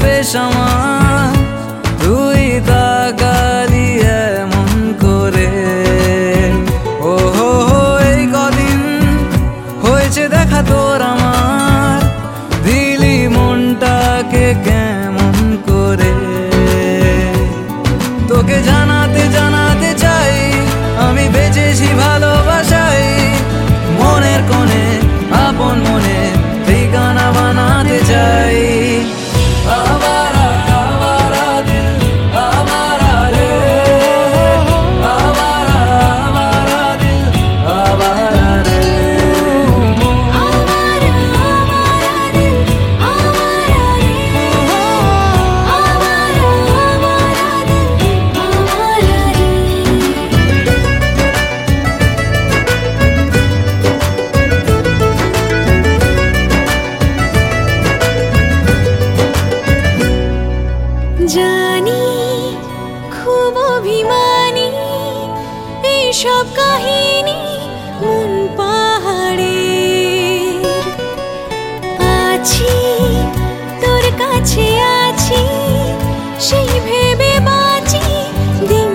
বেশ আমার, তুই তাকালি এমন করে। ও হো হো, এই কদিন হয়েছে দেখা তোর আমার, দিলি মনটাকে কেমন করে। তোকে জানাতে জানাতে চাই আমি বেঁচেছি ভালোবাসাই, মনের কোণে আপন মনে ঠিকানা বানাতে চাই। আবারা আবারা দিল আবারা রে, আবারা আবারা দিল আবারা রে। आवारा आवारा दिल आवारा रे, आवारा आवारा दिल आवारा रे। জানি খুব অভিমানী এইসব কাহিনী মন পাহাড়ের। আছি তোর কাছে আছি সেই ভেবে বাঁচি দিন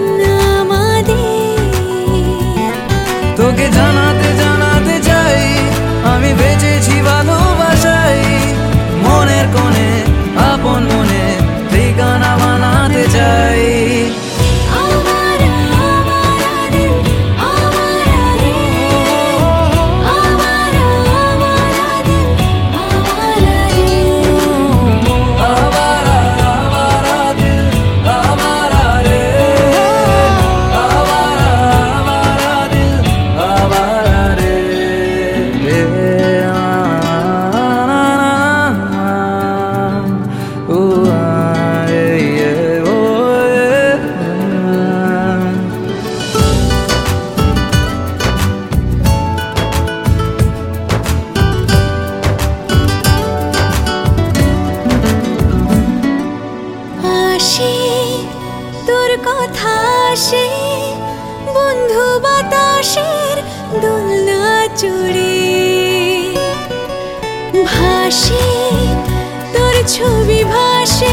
আমাদের। তোকে জানাতে জানাতে চাই আমি বেঁচেছি ভালোবাসাই, মনের কোণে আপন মনে ঠিকানা বানাতে চাই। आवारा आवारा दिल आवारा रे, आवारा आवारा दिल आवारा रे। आवारा आवारा दिल आवारा रे, आवारा आवारा दिल आवारा रे। ओ ये ओ আসে তোর কথা আসে বন্ধু বাতাসের দোলনা চড়ে, ভাসে তোর ছবি ভাসে